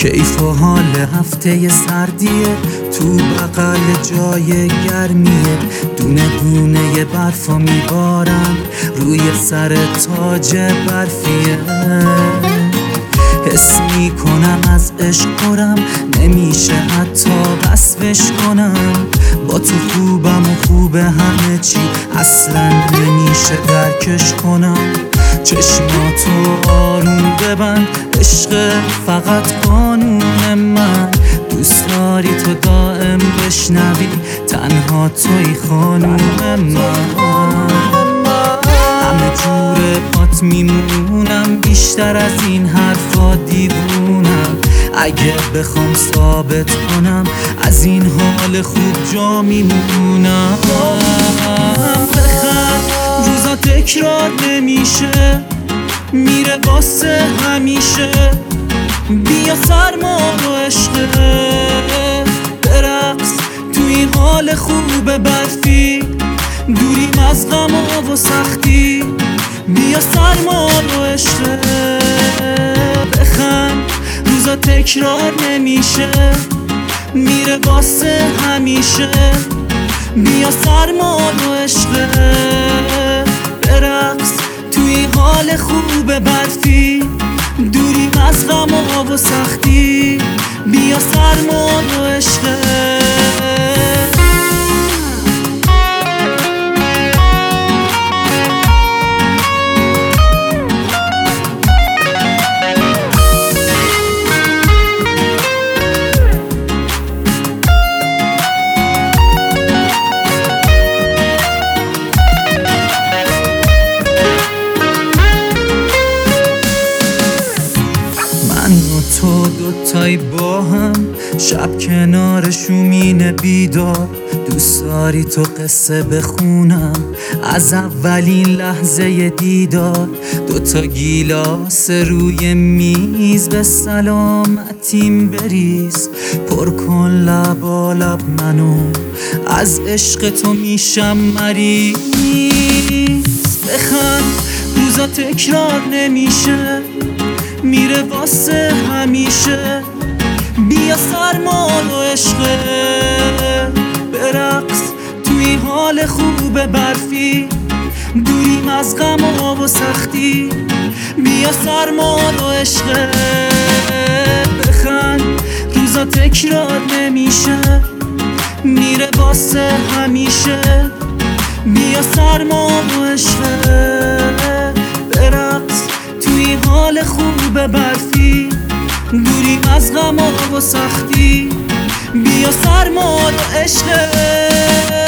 کیف و حال هفته سردیه، تو بغل جای گرمیه، دونه دونه برفا میبارم روی سر تاج برفیه. حس میکنم از عشق پرم، نمیشه حتی وصفش کنم. با تو خوبم و خوب همه چی، اصلا نمیشه درکش کنم. چشماتو آروم ببند، عشق فقط قانون من. دوست داری تو دائم بشنوی، تنها توی خانوم من. همه جور پات میمونم، بیشتر از این حرفا دیوونم. اگه بخوام ثابت کنم، از این حال خوب جا میمونم. بخند روزا تکرار نمیشه، میره واسه همیشه. بیا سرما و عشقه، برقص تو این حال خوب برفی. دوریم از غم و سختی، بیا سرما و عشقه. بخند روزا تکرار نمیشه، میره واسه همیشه. بیا سرما و عشقه، برقص توی حال خوب برفی. دوریم از غم و سختی، بیا سرما و عشقه. تو دوتایی با هم، شب کنار شومین بیدار. دوست داری تو قصه بخونم از اولین لحظه دیدار. دوتا گیلاس روی میز، به سلامتیم بریز. پر کن لبا لب منو، از عشق تو میشم مریض. بخند روزا تکرار نمیشه، میره واسه همیشه. بیا سرما و عشقه، برقص توی حال خوب برفی. دوریم از غم و سختی، بیا سرما و عشقه. بخند روزا تکرار نمیشه، میره واسه همیشه. بیا سرما و عشقه، برقص توی حال خوب برفی. دوریم از غم و سختی، بیا سرما و عشقه.